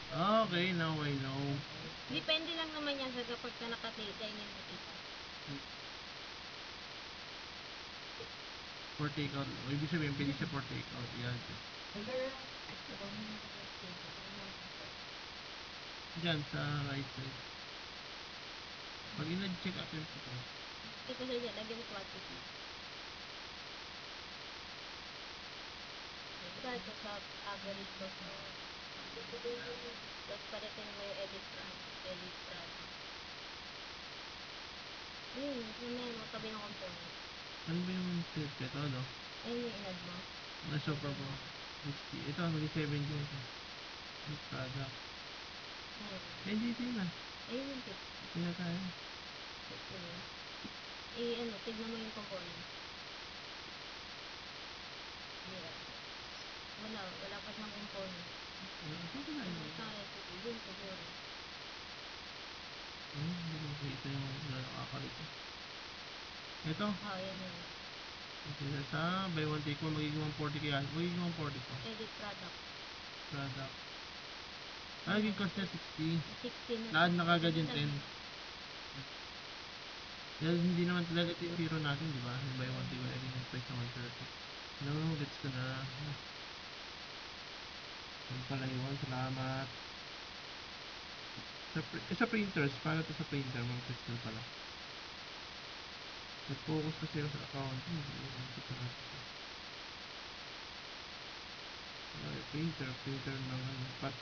Okay, now I know. Depende lang naman yan sa kapag ka nakatitay niya nakita. For takeout. O, ibig sabihin, pwede siya for takeout. Yan. Diyan, sa right side. Pag in-check items ito. Ito sa dyan, lagyan mo quantity. Ito sa average of tapos palitin mo yung edit product. Ayun, yun na yun, tabi ng component. Ano ba yung tip? Ito, no? Ayun yung inad mo. Nasa pa po. 60. Ito, maging 70 ito. Yung product. Ayun. Eh, dito yun ah. Ayun yung tip. Ito na tayo. Tignan mo yung component. Yeah. Wala pa siyang component. Ito na yun. Yun siguro. Hindi ko makita yung nakakalito. Ito. Yan yun. Ito sa buy one take one, magiging 140 kaya. Magiging 140 to. Edit product. Product. Naging cost niya 60. 60 na. Lahat na kagad yung 10. Dahil hindi naman talaga tinitiro natin, di ba? Yung buy one take one, everything price na 130. No, gets ko na. Yung pala yun, salamat. Sa printers, paano to sa printer, mga crystal pala? Nag-focus kasi ako sa account. Hindi ko natin. Printer ng pat